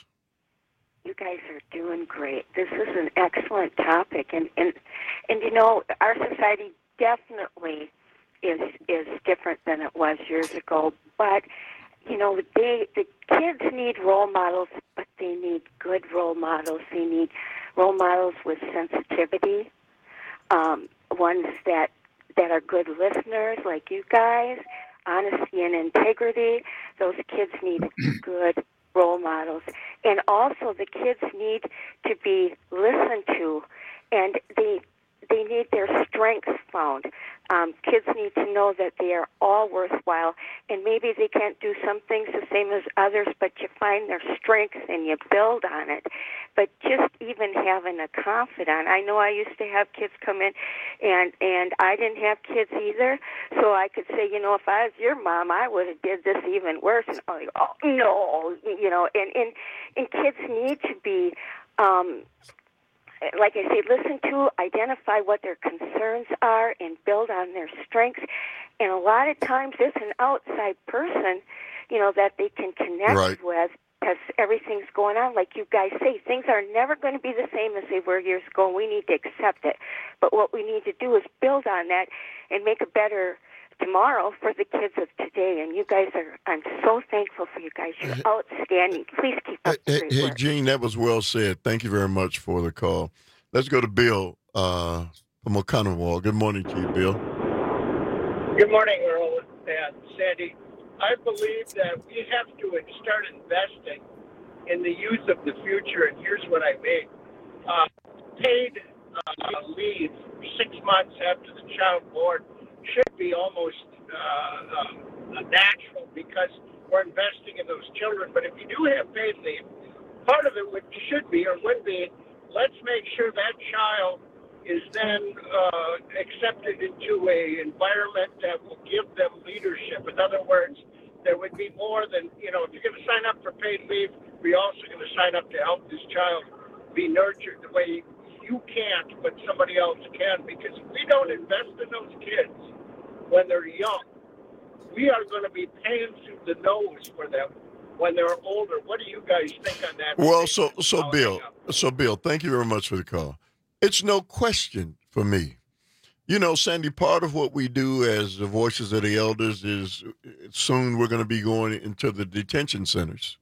You guys are doing great. This is an excellent topic, and and and you know, our society definitely is is different than it was years ago. But you know, they the kids need role models, but they need good role models. They need role models with sensitivity, um, ones that that are good listeners, like you guys, honesty and integrity. Those kids need good role models. And also the kids need to be listened to, and they they need their strengths found. Um, kids need to know that they are all worthwhile, and maybe they can't do some things the same as others, but you find their strengths and you build on it. But just even having a confidant. I know I used to have kids come in, and and I didn't have kids either, so I could say, you know, if I was your mom, I would have did this even worse. And oh, oh no, you know, and, and, and kids need to be, um, like I say, listen to, identify what their concerns are, and build on their strengths. And a lot of times it's an outside person, you know, that they can connect Right. with, because everything's going on. Like you guys say, things are never going to be the same as they were years ago, and we need to accept it. But what we need to do is build on that and make a better tomorrow for the kids of today. And you guys are, I'm so thankful for you guys. You're outstanding. Please keep up the Hey, great hey, work. Gene, that was well said. Thank you very much for the call. Let's go to Bill uh, from Oconomowoc. Good morning to you, Bill. Good morning, Earl and Sandy. I believe that we have to start investing in the youth of the future, and here's what I mean. Uh, paid uh, leave six months after the child born should be almost uh, um, natural, because we're investing in those children. But if you do have paid leave, part of it would, should be or would be, let's make sure that child is then uh, accepted into a environment that will give them leadership. In other words, there would be more than, you know, if you're going to sign up for paid leave, we're also going to sign up to help this child be nurtured the way you can't, but somebody else can. Because if we don't invest in those kids when they're young, we are going to be paying through the nose for them when they're older. What do you guys think on that? Well, so so Bill, so Bill, thank you very much for the call. It's no question for me. You know, Sandy, part of what we do as the Voices of the Elders is soon we're going to be going into the detention centers.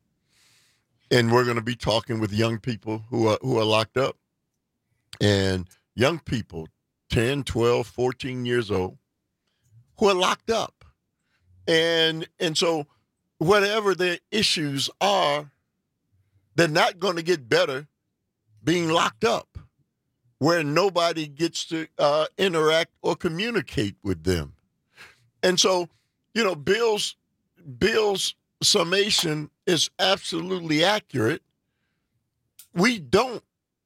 And we're going to be talking with young people who are who are locked up. And young people, ten, twelve, fourteen years old, who are locked up. And and so whatever their issues are, they're not going to get better being locked up, where nobody gets to uh, interact or communicate with them. And so, you know, Bill's Bill's summation is absolutely accurate. We don't,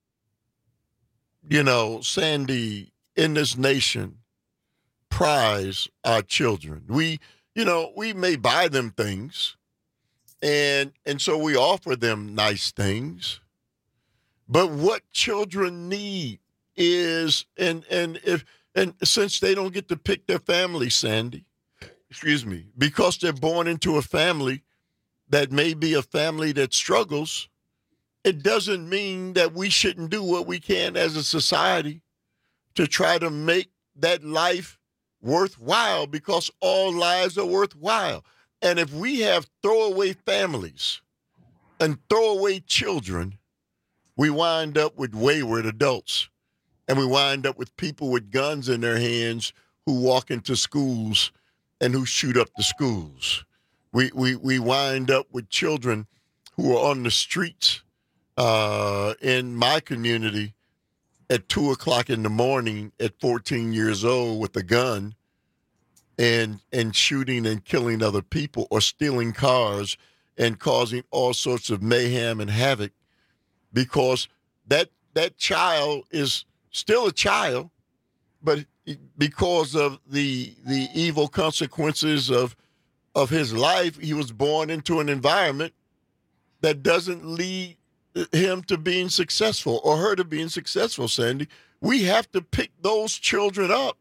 you know, Sandy, in this nation, prize our children. We, you know, we may buy them things, And and so we offer them nice things. But what children need is, and and if and since they don't get to pick their family, Sandy, excuse me, because they're born into a family that may be a family that struggles, it doesn't mean that we shouldn't do what we can as a society to try to make that life worthwhile, because all lives are worthwhile. And if we have throwaway families and throwaway children, we wind up with wayward adults. And we wind up with people with guns in their hands who walk into schools and who shoot up the schools. We we we wind up with children who are on the streets uh, in my community at two o'clock in the morning at fourteen years old with a gun and and shooting and killing other people, or stealing cars and causing all sorts of mayhem and havoc, because that that child is still a child, but because of the the evil consequences of of his life, he was born into an environment that doesn't lead him to being successful or her to being successful, Sandy. We have to pick those children up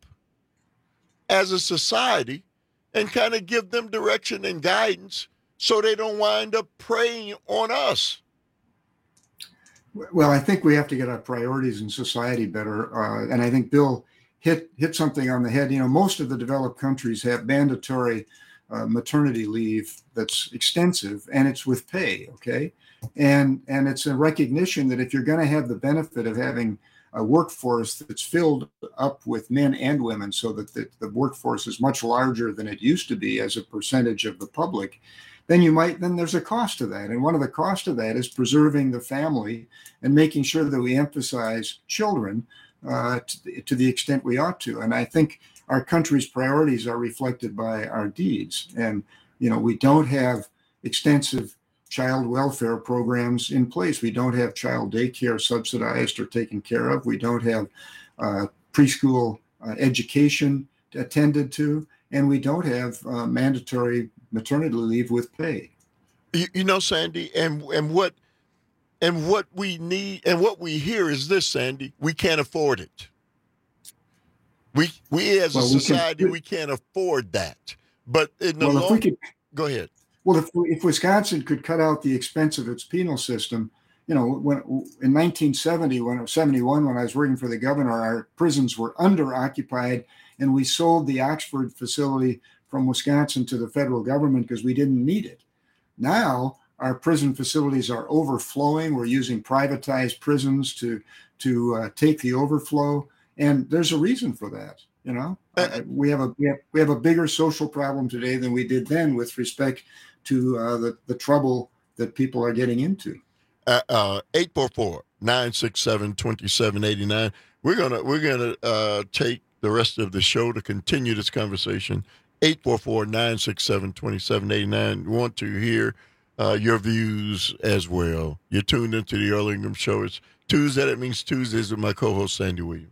as a society and kind of give them direction and guidance so they don't wind up preying on us. Well, I think we have to get our priorities in society better. Uh, and I think Bill hit hit something on the head. You know, most of the developed countries have mandatory uh, maternity leave that's extensive, and it's with pay, okay? And and it's a recognition that if you're going to have the benefit of having a workforce that's filled up with men and women, so that the, the workforce is much larger than it used to be as a percentage of the public, then you might, then there's a cost to that. And one of the costs of that is preserving the family and making sure that we emphasize children uh, to, to the extent we ought to. And I think our country's priorities are reflected by our deeds. And, you know, we don't have extensive child welfare programs in place. We don't have child daycare subsidized or taken care of. We don't have uh, preschool uh, education attended to. And we don't have uh, mandatory maternity leave with pay. You, you know, Sandy, and and what and what we need and what we hear is this, Sandy: we can't afford it. We we as well, a society we, can, we can't afford that. But in the well, long, if we could, go ahead. Well, if if Wisconsin could cut out the expense of its penal system, you know, when in nineteen seventy, when seventy-one, when I was working for the governor, our prisons were under occupied. And we sold the Oxford facility from Wisconsin to the federal government because we didn't need it. Now our prison facilities are overflowing. We're using privatized prisons to to uh, take the overflow, and there's a reason for that. You know, uh, we have a we have, we have a bigger social problem today than we did then with respect to uh, the the trouble that people are getting into. Uh, uh, eight four four, nine six seven, two seven eight nine. We're gonna we're gonna uh, take the rest of the show to continue this conversation. eight four four, nine six seven, two seven eight nine. We want to hear uh, your views as well. You're tuned into the Earl Ingram Show. It's Tuesday. That means Tuesdays with my co-host, Sandy Williams.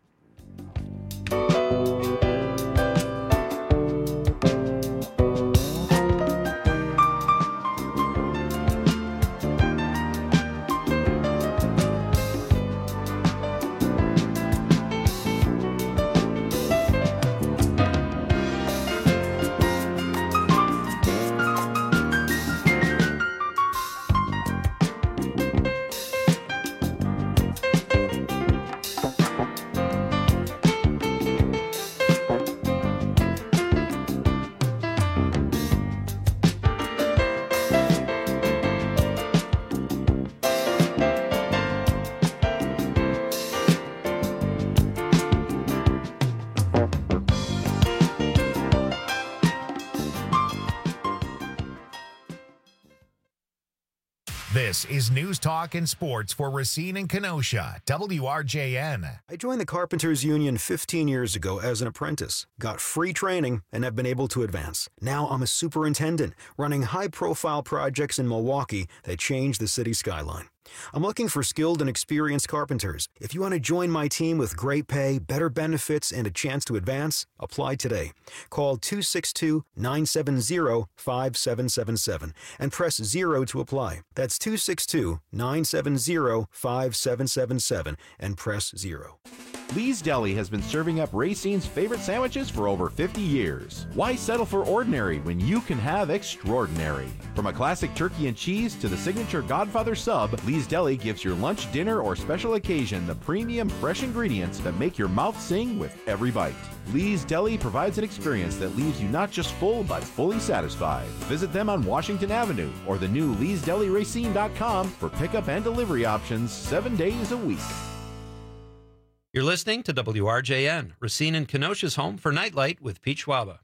This is News Talk and Sports for Racine and Kenosha, W R J N. I joined the Carpenters Union fifteen years ago as an apprentice, got free training, and have been able to advance. Now I'm a superintendent, running high-profile projects in Milwaukee that change the city skyline. I'm looking for skilled and experienced carpenters. If you want to join my team with great pay, better benefits, and a chance to advance, apply today. Call two six two, nine seven zero, five seven seven seven and press zero to apply. That's two six two, nine seven zero, five seven seven seven and press zero. Lee's Deli has been serving up Racine's favorite sandwiches for over fifty years. Why settle for ordinary when you can have extraordinary? From a classic turkey and cheese to the signature Godfather sub, Lee's Deli gives your lunch, dinner, or special occasion the premium fresh ingredients that make your mouth sing with every bite. Lee's Deli provides an experience that leaves you not just full, but fully satisfied. Visit them on Washington Avenue or the new lees deli racine dot com for pickup and delivery options seven days a week. You're listening to W R J N, Racine and Kenosha's home for Nightlight with Pete Schwaba.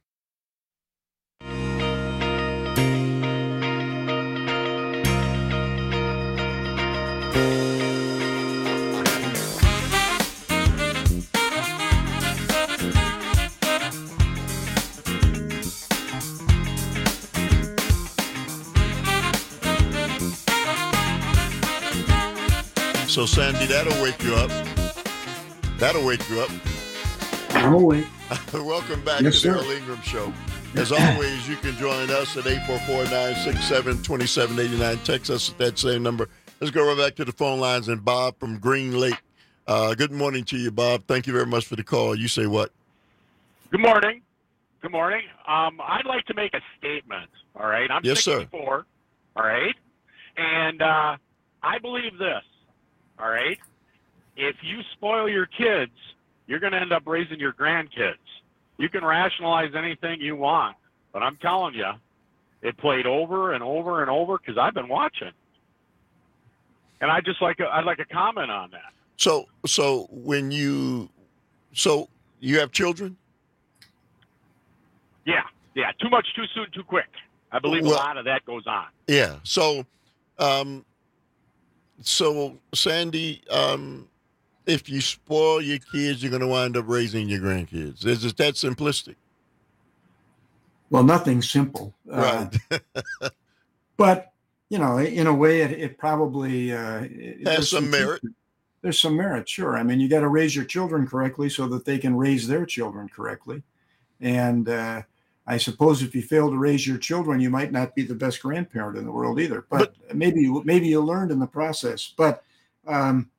So, Sandy, that'll wake you up. That'll wake you up. I'll wait. Welcome back Yes, to the sir. Earl Ingram Show. As always, you can join us at eight four four, nine six seven, two seven eight nine. Text us at that same number. Let's go right back to the phone lines. And Bob from Green Lake. Uh, good morning to you, Bob. Thank you very much for the call. You say what? Good morning. Good morning. Um, I'd like to make a statement, all right? I'm Yes, sir. sixty-four, all right? And uh, I believe this, all right? If you spoil your kids, you're going to end up raising your grandkids. You can rationalize anything you want, but I'm telling you, it played over and over and over because I've been watching. And I just like a, I'd like a comment on that. So, so when you, so you have children? Yeah, yeah. Too much, too soon, too quick. I believe Well- a lot of that goes on. Yeah. So, um, so Sandy, um, if you spoil your kids, you're going to wind up raising your grandkids. Is it that simplistic? Well, nothing's simple. Uh, Right. but, you know, in a way, it, it probably uh, it- Has there's some merit. There's some merit, sure. I mean, you got to raise your children correctly so that they can raise their children correctly. And uh, I suppose if you fail to raise your children, you might not be the best grandparent in the world either. But, maybe you maybe you learned in the process. But um,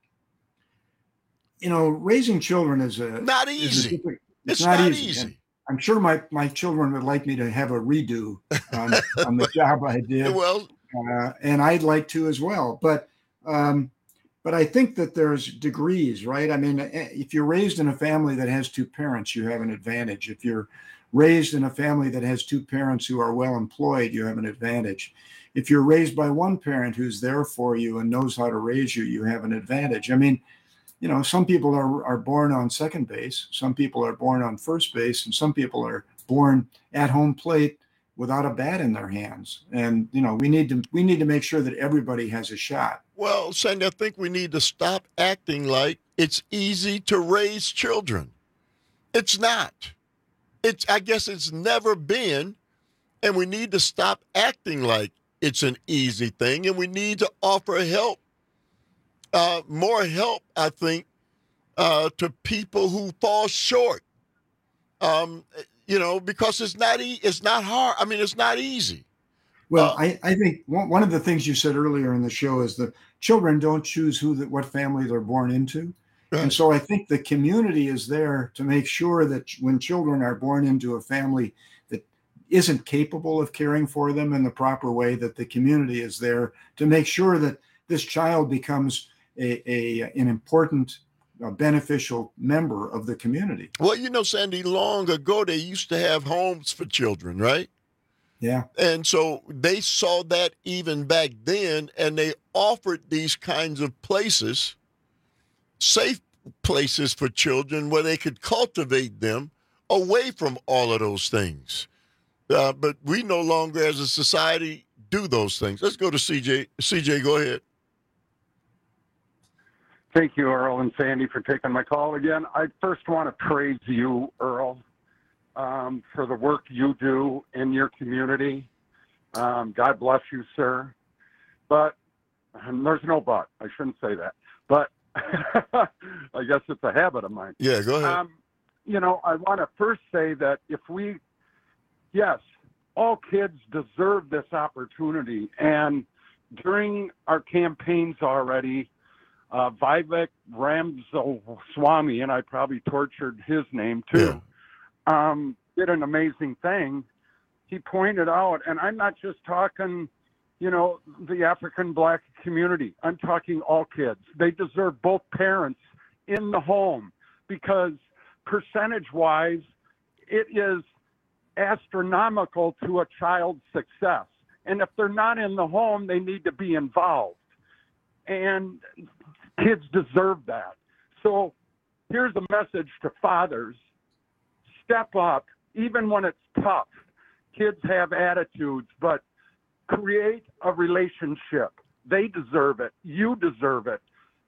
you know, raising children is a Not is a easy. different- It's not, not easy. easy. And I'm sure my, my children would like me to have a redo on, on the job I did. Well, uh, and I'd like to as well. But um, but I think that there's degrees, right? I mean, eh, if you're raised in a family that has two parents, you have an advantage. If you're raised in a family that has two parents who are well employed, you have an advantage. If you're raised by one parent who's there for you and knows how to raise you, you have an advantage. I mean, you know, some people are, are born on second base, some people are born on first base, and some people are born at home plate without a bat in their hands. And, you know, we need to we need to make sure that everybody has a shot. Well, Sandy, I think we need to stop acting like it's easy to raise children. It's not. It's, I guess it's never been, and we need to stop acting like it's an easy thing, and we need to offer help, uh, more help, I think, uh, to people who fall short. Um, you know, because it's not e- it's not hard. I mean, it's not easy. Well, I, I think one, one of the things you said earlier in the show is that children don't choose who that what family they're born into. And so I think the community is there to make sure that when children are born into a family that isn't capable of caring for them in the proper way, that the community is there to make sure that this child becomes a, a an important, uh, beneficial member of the community. Well, you know, Sandy, long ago they used to have homes for children, right? Yeah. And so they saw that even back then, and they offered these kinds of places, safe places for children where they could cultivate them away from all of those things. Uh, but we no longer, as a society, do those things. Let's go to C J. C J, go ahead. Thank you, Earl and Sandy, for taking my call again. I first want to praise you, Earl, um, for the work you do in your community. Um, God bless you, sir. But and there's no but. I shouldn't say that, but I guess it's a habit of mine. Yeah, go ahead. Um, you know, I want to first say that if we, yes, all kids deserve this opportunity. And during our campaigns already, uh, Vivek Ramaswamy, and I probably tortured his name too, yeah. um, did an amazing thing. He pointed out, and I'm not just talking, you know, the African black community. I'm talking all kids. They deserve both parents in the home because percentage-wise, it is astronomical to a child's success. And if they're not in the home, they need to be involved. And kids deserve that. So here's a message to fathers. Step up, even when it's tough. Kids have attitudes, but create a relationship. They deserve it. You deserve it.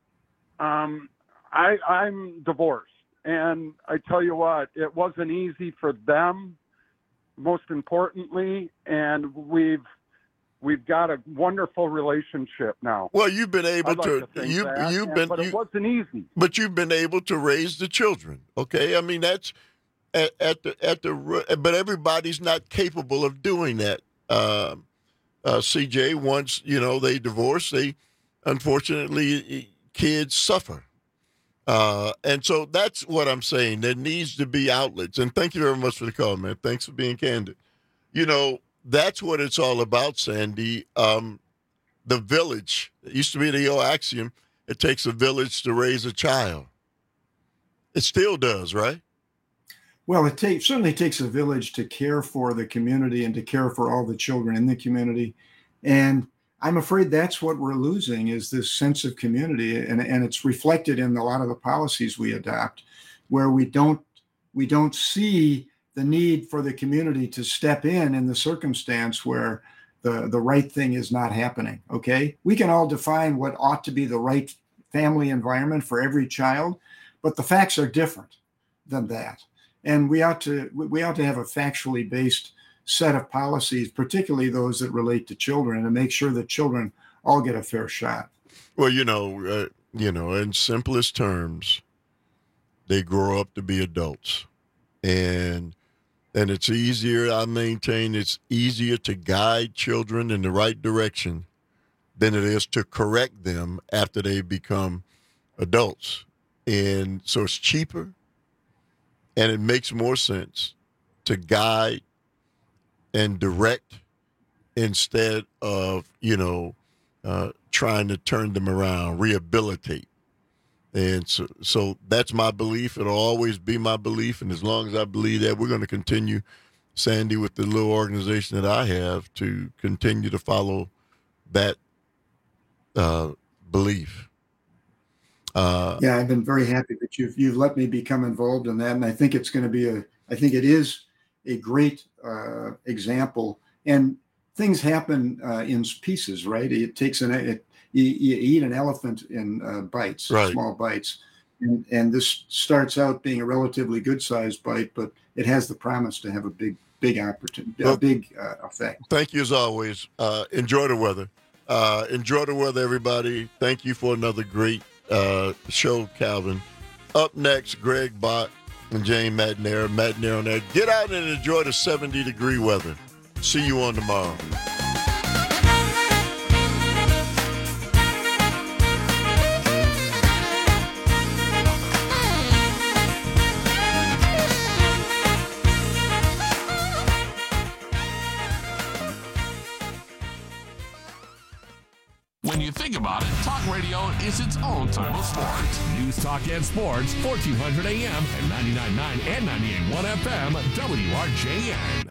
Um, I, I'm divorced. And I tell you what, it wasn't easy for them, most importantly, and we've we've got a wonderful relationship now. Well, you've been able I'd to, like to you that, you've and, been, but you, it wasn't easy. But you've been able to raise the children. Okay, I mean that's at, at the at the, but everybody's not capable of doing that. Uh, uh, C J, once you know they divorce, they unfortunately kids suffer. Uh, and so that's what I'm saying. There needs to be outlets. And thank you very much for the call, man. Thanks for being candid. You know, that's what it's all about, Sandy. Um, the village. It used to be the old axiom, it takes a village to raise a child. It still does, right? Well, it takes certainly takes a village to care for the community and to care for all the children in the community. And I'm afraid that's what we're losing is this sense of community, and, and it's reflected in a lot of the policies we adopt, where we don't we don't see the need for the community to step in in the circumstance where the, the right thing is not happening. Okay, we can all define what ought to be the right family environment for every child, but the facts are different than that, and we ought to we ought to have a factually based set of policies, particularly those that relate to children, and make sure that children all get a fair shot. Well, you know, uh, you know, in simplest terms, they grow up to be adults, and and it's easier. I maintain it's easier to guide children in the right direction than it is to correct them after they become adults, and so it's cheaper, and it makes more sense to guide and direct instead of, you know, uh, trying to turn them around, rehabilitate. And so, so that's my belief. It'll always be my belief. And as long as I believe that, we're going to continue, Sandy, with the little organization that I have, to continue to follow that uh, belief. Uh, yeah, I've been very happy that you've you've let me become involved in that, and I think it's going to be a. I think it is a great uh, example. And things happen uh, in pieces, right? It takes an it, you, you eat an elephant in uh, bites, right. small bites, and and this starts out being a relatively good-sized bite, but it has the promise to have a big, big opportunity, well, a big uh, effect. Thank you as always. Uh, enjoy the weather. Uh, enjoy the weather, everybody. Thank you for another great uh, show, Calvin. Up next, Greg Bott and Jane Matinera. Matinera on that. Get out and enjoy the seventy degree weather. See you on tomorrow. When you think about it, talk radio is its own type of sport. News, talk, and sports, fourteen hundred A M and ninety-nine point nine and ninety-eight point one F M, W R J N.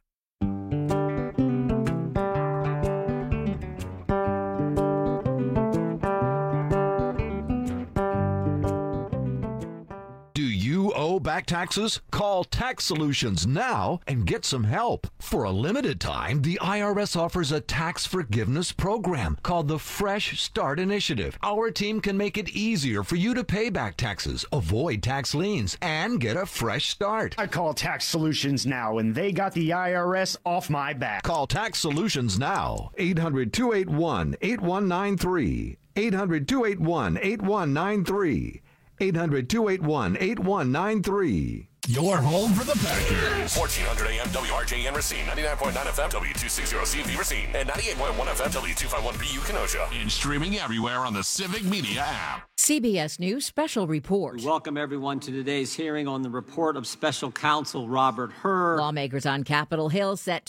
Back taxes? Call Tax Solutions now and get some help. For a limited time, the I R S offers a tax forgiveness program called the Fresh Start Initiative. Our team can make it easier for you to pay back taxes, avoid tax liens, and get a fresh start. I call Tax Solutions now, and they got the I R S off my back. Call Tax Solutions now. eight hundred, two eight one, eight one nine three. eight hundred, two eight one, eight one nine three. eight hundred, two eight one, eight one nine three. Your home for the Packers. fourteen hundred A M W R J N Racine, ninety-nine point nine F M W two sixty C V Racine, and ninety-eight point one F M W two fifty-one B U Kenosha. And streaming everywhere on the Civic Media app. C B S News Special Report. We welcome everyone to today's hearing on the report of Special Counsel Robert Hur. Lawmakers on Capitol Hill set